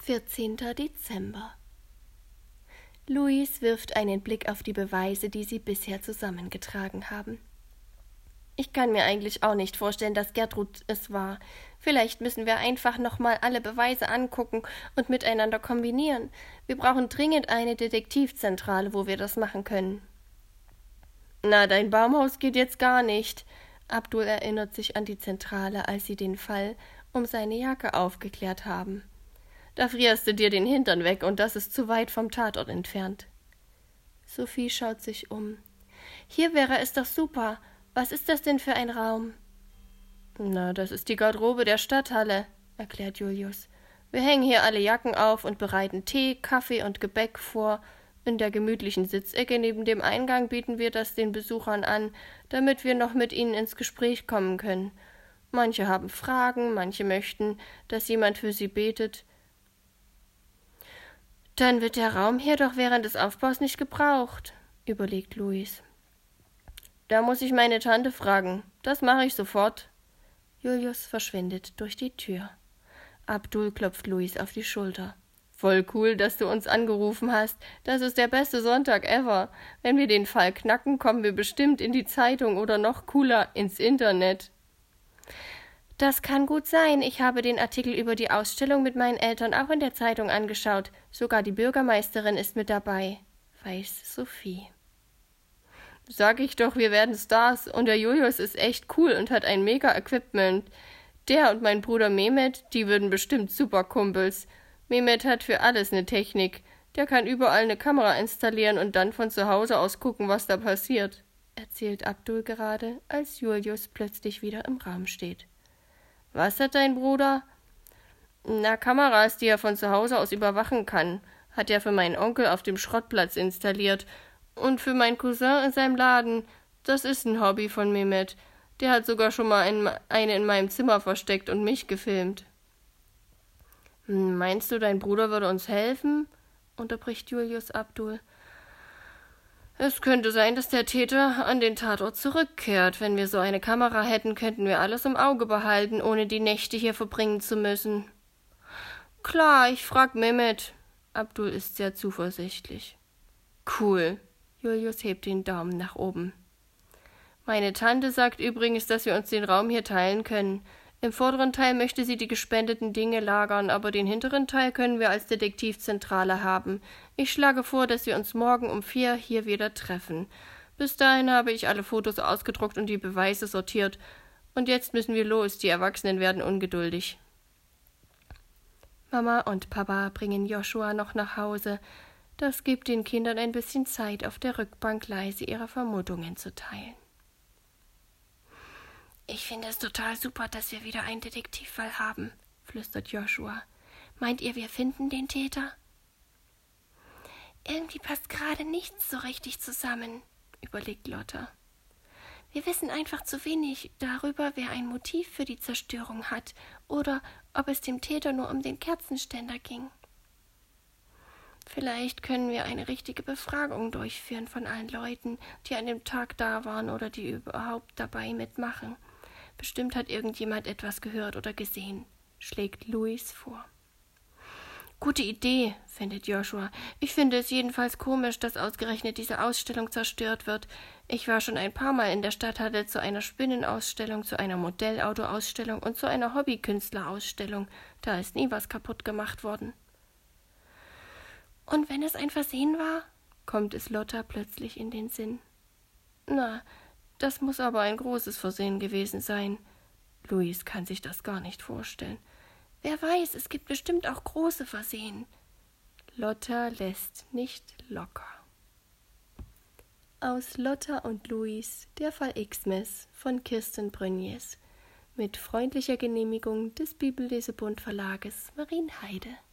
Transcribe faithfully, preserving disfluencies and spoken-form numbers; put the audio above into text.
vierzehnter Dezember. Louise wirft einen Blick auf die Beweise, die sie bisher zusammengetragen haben. Ich kann mir eigentlich auch nicht vorstellen, dass Gertrud es war. Vielleicht müssen wir einfach nochmal alle Beweise angucken und miteinander kombinieren. Wir brauchen dringend eine Detektivzentrale, wo wir das machen können. Na, dein Baumhaus geht jetzt gar nicht. Abdul erinnert sich an die Zentrale, als sie den Fall um seine Jacke aufgeklärt haben. Da frierst du dir den Hintern weg und das ist zu weit vom Tatort entfernt. Sophie schaut sich um. Hier wäre es doch super. Was ist das denn für ein Raum? Na, das ist die Garderobe der Stadthalle, erklärt Julius. Wir hängen hier alle Jacken auf und bereiten Tee, Kaffee und Gebäck vor. In der gemütlichen Sitzecke neben dem Eingang bieten wir das den Besuchern an, damit wir noch mit ihnen ins Gespräch kommen können. Manche haben Fragen, manche möchten, dass jemand für sie betet. Dann wird der Raum hier doch während des Aufbaus nicht gebraucht, überlegt Louise. Da muss ich meine Tante fragen. Das mache ich sofort. Julius verschwindet durch die Tür. Abdul klopft Louise auf die Schulter. Voll cool, dass du uns angerufen hast. Das ist der beste Sonntag ever. Wenn wir den Fall knacken, kommen wir bestimmt in die Zeitung oder noch cooler ins Internet. Das kann gut sein. Ich habe den Artikel über die Ausstellung mit meinen Eltern auch in der Zeitung angeschaut. Sogar die Bürgermeisterin ist mit dabei, weiß Sophie. Sag ich doch, wir werden Stars und der Julius ist echt cool und hat ein Mega-Equipment. Der und mein Bruder Mehmet, die würden bestimmt super Kumpels. Mehmet hat für alles eine Technik. Der kann überall eine Kamera installieren und dann von zu Hause aus gucken, was da passiert, erzählt Abdul gerade, als Julius plötzlich wieder im Raum steht. Was hat dein Bruder? Na, Kameras, die er von zu Hause aus überwachen kann. Hat er für meinen Onkel auf dem Schrottplatz installiert. Und für meinen Cousin in seinem Laden. Das ist ein Hobby von Mehmet. Der hat sogar schon mal ein, eine in meinem Zimmer versteckt und mich gefilmt. Meinst du, dein Bruder würde uns helfen? Unterbricht Julius Abdul. Es könnte sein, dass der Täter an den Tatort zurückkehrt. Wenn wir so eine Kamera hätten, könnten wir alles im Auge behalten, ohne die Nächte hier verbringen zu müssen. Klar, ich frag Mehmet. Abdul ist sehr zuversichtlich. Cool. Julius hebt den Daumen nach oben. Meine Tante sagt übrigens, dass wir uns den Raum hier teilen können. Im vorderen Teil möchte sie die gespendeten Dinge lagern, aber den hinteren Teil können wir als Detektivzentrale haben. Ich schlage vor, dass wir uns morgen um vier hier wieder treffen. Bis dahin habe ich alle Fotos ausgedruckt und die Beweise sortiert. Und jetzt müssen wir los, die Erwachsenen werden ungeduldig. Mama und Papa bringen Joshua noch nach Hause. Das gibt den Kindern ein bisschen Zeit, auf der Rückbank leise ihre Vermutungen zu teilen. Ich finde es total super, dass wir wieder einen Detektivfall haben, flüstert Joshua. Meint ihr, wir finden den Täter? Irgendwie passt gerade nichts so richtig zusammen, überlegt Lotta. Wir wissen einfach zu wenig darüber, wer ein Motiv für die Zerstörung hat oder ob es dem Täter nur um den Kerzenständer ging. Vielleicht können wir eine richtige Befragung durchführen von allen Leuten, die an dem Tag da waren oder die überhaupt dabei mitmachen. Bestimmt hat irgendjemand etwas gehört oder gesehen, schlägt Louise vor. Gute Idee, findet Joshua. Ich finde es jedenfalls komisch, dass ausgerechnet diese Ausstellung zerstört wird. Ich war schon ein paar Mal in der Stadthalle zu einer Spinnenausstellung, zu einer Modellautoausstellung und zu einer Hobbykünstler-Ausstellung. Da ist nie was kaputt gemacht worden. Und wenn es ein Versehen war, kommt es Lotta plötzlich in den Sinn. Na, das muss aber ein großes Versehen gewesen sein. Louise kann sich das gar nicht vorstellen. Wer weiß, es gibt bestimmt auch große Versehen. Lotta lässt nicht locker. Aus Lotta und Louise, der Fall Xmas von Kirsten Brönnies. Mit freundlicher Genehmigung des Bibellesebund Verlages Marienheide.